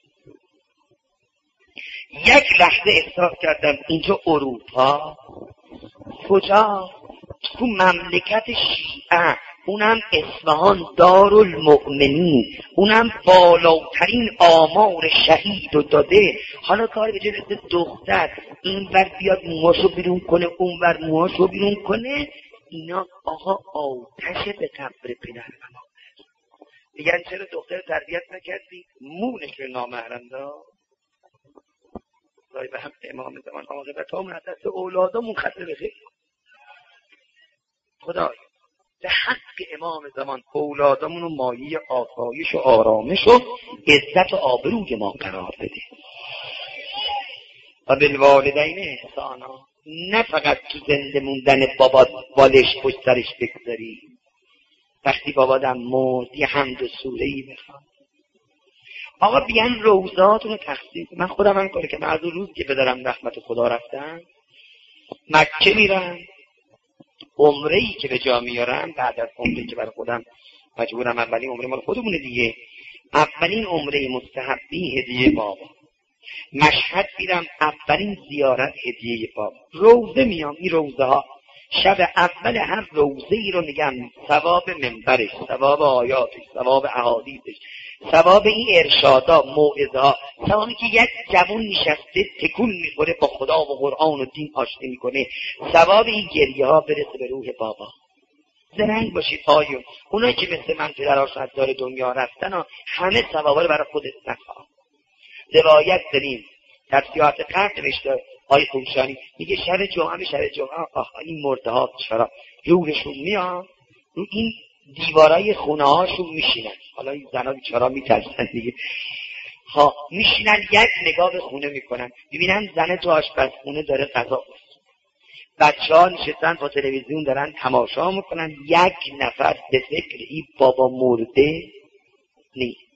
یک لحظه احساس کردم اینجا اروپا کجا؟ تو مملکت شیعه اونم اصفهان دارالمؤمنین اونم بالاترین آمار شهید رو داده. حالا کار به جلد دختر این ور بیاد موهاشو بیرون کنه اون ور موهاشو بیرون کنه. اینا آقا آتش به قبر پدر و مادر. میگن چرا دختر تربیت نکردی؟ مونش رو نامحرم دار. خدای به حق امام زمان عاقبت همون از دست اولادامون خطر بخیر. خدای به حق امام زمان اولادامون رو مایه آسایش و آرامش و عزت و آبروی ما قرار بده. و بالوالدین احسانا. نه فقط تو زنده موندن بابا بالش پشت سرش بگذاری. وقتی بابادم مرد یه حمد و سوره‌ای بخوان. آقا بیان روضاتون رو تخصیص. من خودم هم کاره که من از اون روز که پدرم رحمت خدا رفتن مکه میرم عمره‌ای که به جا میارم بعد از عمره‌ای که برای خودم مجبورم اولین عمره مال خودمونه دیگه. اولین عمره مستحبی هدیه بابا. مشهد میرم اولین زیارت هدیه بابا. روضه میام این روضه ها شب اول هر روضه ای رو میگم ثواب منبرش ثواب آیاتش ثواب احادیثش ثواب این ارشادا موعظه ها ثوابی که یک جوان نشسته تکون میخوره با خدا و قرآن و دین آشتی میکنه ثواب این گریه ها برسه به روح بابا. زرنگ باشید آیون. اونایی که مثل من پدر آشهدار دنیا رفتن ها همه ثوابا رو برای خودت نخواه. روایت داریم در سیاحت قرد نوشته آی خوشانی میگه شب جمعه شب جمعه آه این مرده ها چرا روحشون میان رو این دیوارای خونه هاشون میشینن. حالا این زنها بیچارا میترسن دیگه. ها میشینن یک نگاه به خونه میکنن ببینن زن تو آشپزخونه داره غذا می‌پزه. بچه‌ها نشستن با تلویزیون دارن تماشا میکنن. یک نفر به فکر این بابا مرده نیست.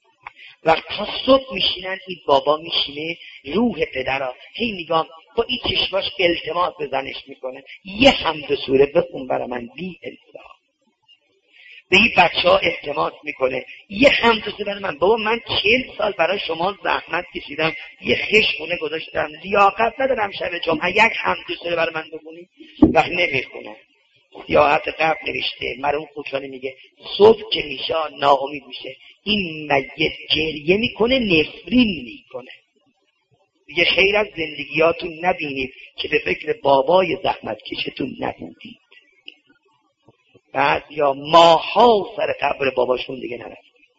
و تا صبح میشینن، این بابا میشینه روح پدرها هی نگاه با این چشماش التماس به زنش میکنه یه حمد سوره بخون برای من بی التماس. به این بچه ها التماس میکنه یه حمد سوره برای من. بابا من چهل سال برای شما زحمت کشیدم، یه خش خونه گذاشتم، لیاقت ندارم شب جمعه یک حمد سوره برای من بخونی؟ وقت نمیخونه. سیاحت قبل نوشته مرحوم خوشحالی میگه صبح که میشه ناامید میشه، این میت گریه میکنه نفرین میکنه، دیگه خیر از زندگیاتون نبینید که به فکر بابای زحمت کشتون نبودید. بعضیا ماها سر قبر باباشون دیگه نرفتن،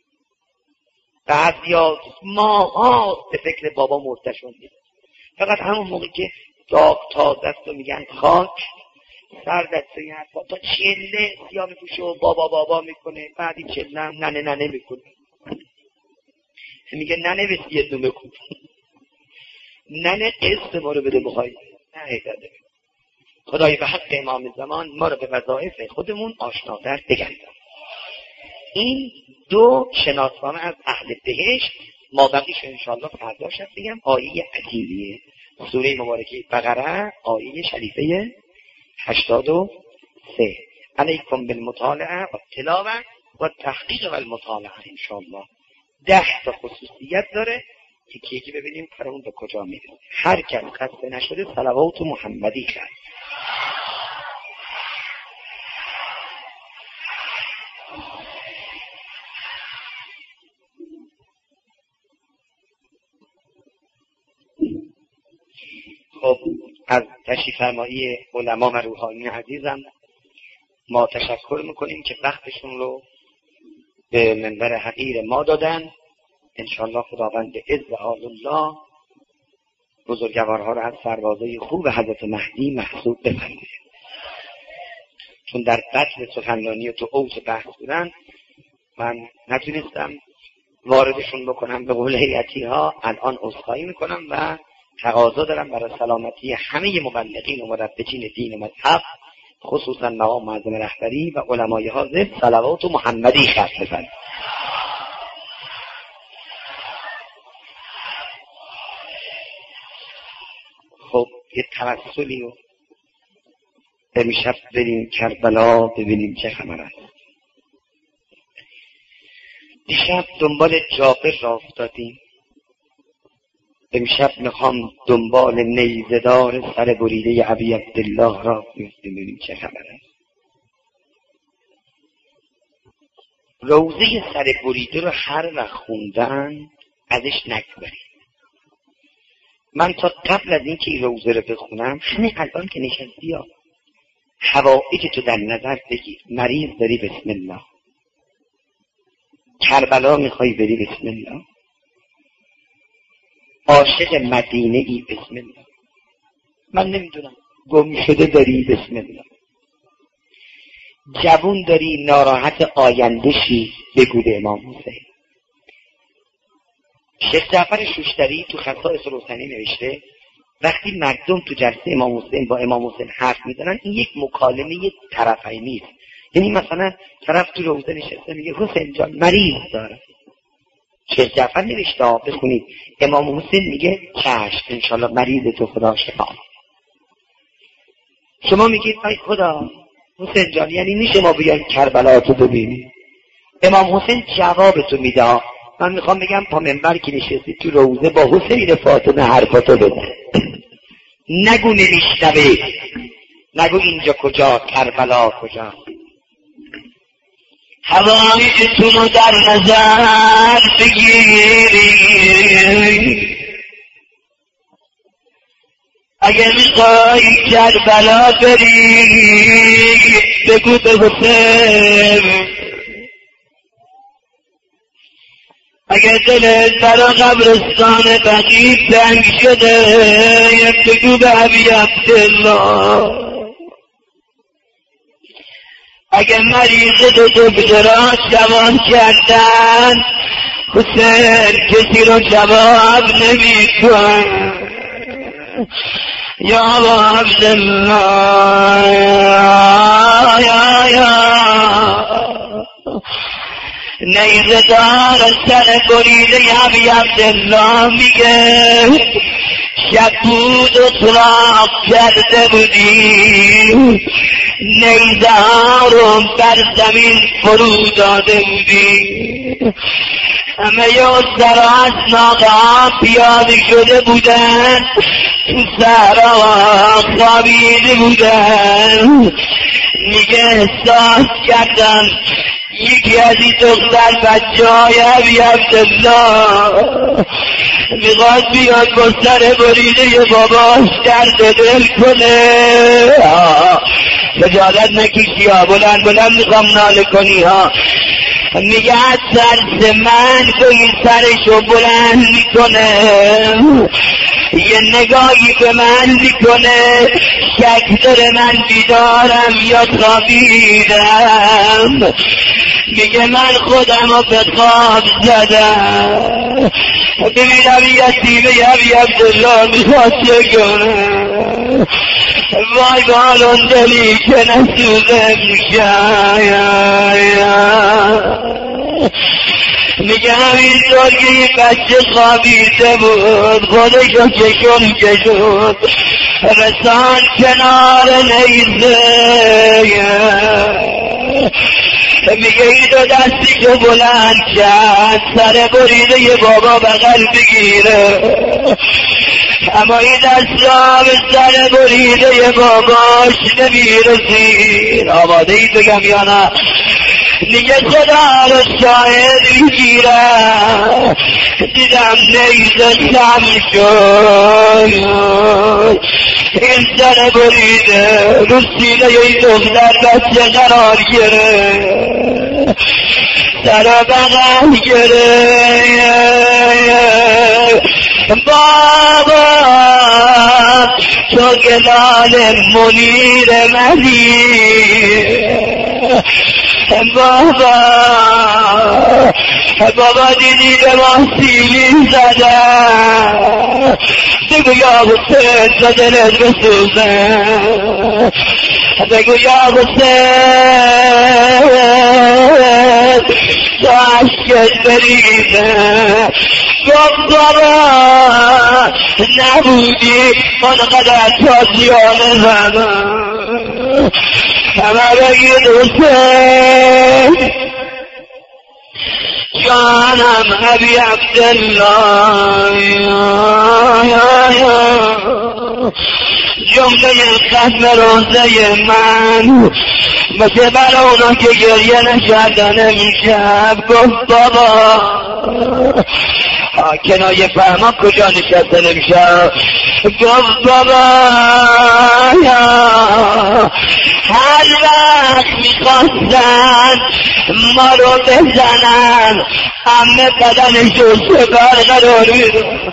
بعضیا ماها به فکر بابا مرتشون دیگه، فقط همون موقع که داغ تازه است و میگن خاک سر دسته این حرفا، تا چله سیاه میپوشه و بابا بابا میکنه، بعدی چله هم ننه ننه میکنه، میگه ننه بسی یه دو بکن ننه قسط ما رو بده بخوایی نه ایداده. خدای به حق امام زمان ما رو به وظایف خودمون آشناتر بگردن. این دو شناسنامه از اهل بهشت، ما بقیش انشاءالله فردا شد بگم. آیه عجیبیه سوره مبارکه بقره آیه شریفه هشتاد و سه. علیکم بالمطالعه و تلاوه و تحقیق و المطالعه. انشاءالله ده تا خصوصیت داره که یکی ببینیم کارمون به کجا میره. هر کس خسته نشده صلوات محمدی کرد. خب از تشریف فرمایی علما و روحانی عزیزم ما تشکر میکنیم که وقتشون رو به منبر حقیر ما دادن. انشاءالله خداوند به عز آل الله بزرگوارها رو از سربازای خوب حضرت مهدی محسوب بفرمایید، چون در بطن سخنرانی و تو اوج بحث بودن من نتونستم واردشون بکنم. به قول هیئتی ها الان عذرخواهی میکنم و تقاضا دارم برای سلامتی همه مبلغین و مربجین دین و مذهب، خصوصا مقام معظم رهبری و علمای حاضر، صلوات محمدی خرج بزنید. خب یه توسلی رو امشب بریم کربلا ببینیم چه خبر است. دیشب دنبال جابر را افتادیم، امشب میخوام دنبال نیزدار سر بریده ابی عبدالله را ببینیم چه خبر است. روزه سر بریده رو هر وقت خوندن ازش نگذرید. من تا قبل از اینکه این روزه رو بخونم همین الان که نشستی ها حوائج تو در نظر بگیر. مریض داری بسم الله، کربلا میخوای بری بسم الله، عاشق مدینه ای بسم الله، من نمیدونم گم شده داری بسم الله، جوون داری ناراحت آینده شی بگو به امام حسین. شیخ جعفر شوشتری تو خصائص روزنی نوشته وقتی مردم تو جلسه امام حسین با امام حسین حرف میزنن این یک مکالمه یک طرفی نیست. یعنی مثلا طرف تو روزه نشسته میگه حسین جان مریض داره، شیخ جعفر نوشته بخونید، امام حسین میگه چشم انشالله مریض تو خدا شفا. شما میگید ای خدا حسین جان یعنی میشه ما بیان کربلا تو ببینیم؟ امام حسین جواب تو میده. من میخوام بگم پا منبر که نشستی تو روزه با حسین فاطمه حرفاتو بزن، نگو نمیشنوه، نگو اینجا کجا کربلا کجا. حوایجتون رو در نظر بگیری، اگه میخوای کربلا بری بگو به حسین، اگه دلت برا قبرستان بقیع تنگ شده بگو به ابی عبدالله، اگه مریض دو دکترها جواب کردن حسین کسی رو جواب نمی کن. یا عبدالله یا یا نیزه دار سر بریده ابی عبدالله میگه شب بود و سراغ کرده بودی نیزه ها رو بر زمین فرو داده بودی همه یه سرا از ناقه ها پیاده شده بودن تو صحرا خوابیده بودن میگه احساس کردم یکی از این دختر بچه های ابی عبدالله میخواد بیاد با سر بریده یه باباش درد دل کنه خجالت نکشی ها بلند بلند میخوام ناله کنی ها میگه از ترس من توی سرشو بلند میکنه یه نگاهی به من میکنه شک داره من بیدارم یا خوابیدم میگه من خودم رو به خواب زدم ببینم یتیمه ابی عبدالله میخواد چه کنه وای بالون دلی که نسوزه میشه میگه همینطور که این بچه خوابیده بود خودشو کشون کشون رسان کنار نیزه میگه این دو دستیشو بلند کرد سر بریده یه بابا بغل بگیره اما این دستا به سر بریده یه باباش نمیرسید آماده ای بگم یا نه میگه خدا رو شاهد میگیره دیدم نیزه خم شد این سر بریده رو سینه این دختر بچه قرار گرفت سر بغل گرفت بابا تو گلال منیر منی بابا بابا دیدی به ما سیلی زدن بگو یا حسین تا دلت بسوزه بگو یا حسین تا عشقت بریزه گفت بابا نبودی آنقدر تازیانه زدن همه بگید حسین جانم ابی عبدالله جمله ختم روزه من مثل برای اونا که گریه نکردن امشب گفت بابا کنایه فهما کجا نشستن امشب گفت بابا هر وقت میخواستن ما رو بزنن همه بدنشو سپر قرار میدن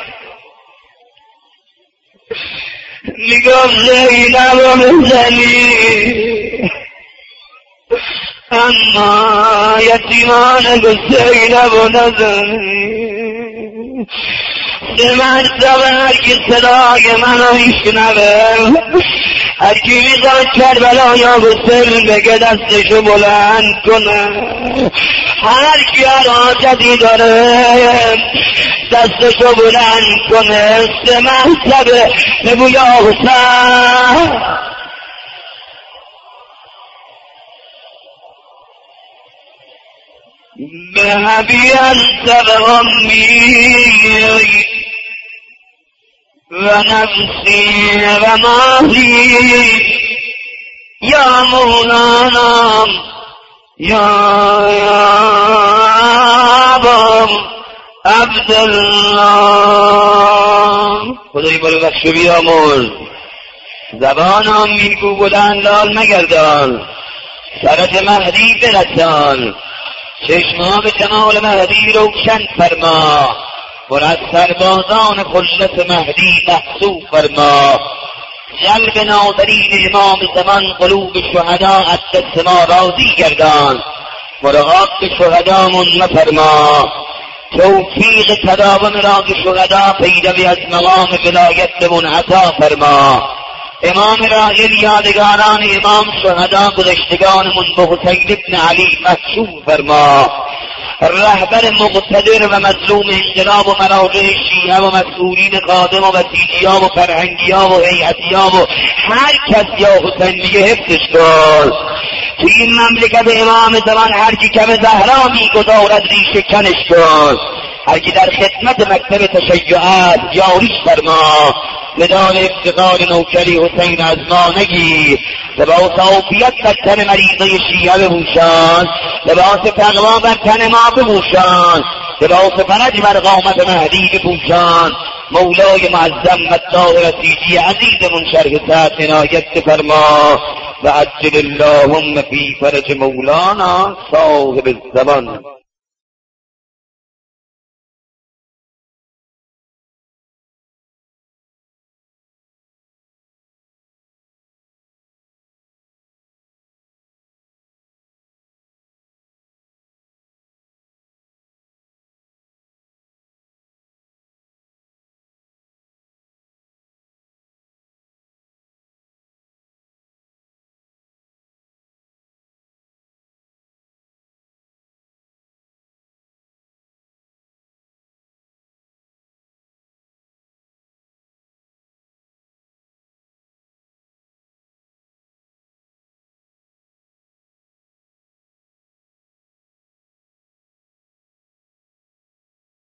میگم زینب رو بزنی اما یتیمان به زینب رو نزنی من سوار که صدای منو میشنوه هر کی میخواد کربلا یا حسین بگه دستشو بلند کنه هر کی حراجتی داره دستشو بلند کنه سمن سبه بگو یا حسین به هبی انت و امی و نفسی و مالی یا مولانا یا ابا عبدالله خدای بارو بخشو بیامرز زبانم میگو بلند لال مگردان سرت مهدی برسان چشمها به جمال مهدی روشن فرما پر از سربازان خلت مهدی محسوب فرما جلب ناظرین امام زمان قلوب شهدا از دست ما راضی گردان مراقب شهدامون مفرما توفیق تداوم را که شهدا پیروی از مقام ولایت بمون عطا فرما امام راحل یادگاران امام شهدا گذشتگانمون به حسین ابن علی محشور فرما رهبر مقتدر و مظلوم اجتناب و مراجع شیعه و مسئولین خادم و بسیجی ها و فرهنگی ها و هیئتی ها و هر کس یا حسین میگه حفظش کن. توی این مملکت امام زمان هر کی کم زهرا میگذارد ریشه کنش کن. هر کی در خدمت مکتب تشیعات یاریش فرما. مدال افتقار نوکری حسین از ما نگیر. لباس عافیت بر تن مریضای شیعه بپوشان، لباس تقوا بر تن ما بپوشان، لباس فرج بر قامت مهدی بپوشان. مولای معظم الطاهر سیدی عزیزمون شرح سعد عنایت فرما و عجل اللهم فی فرج مولانا صاحب الزمان.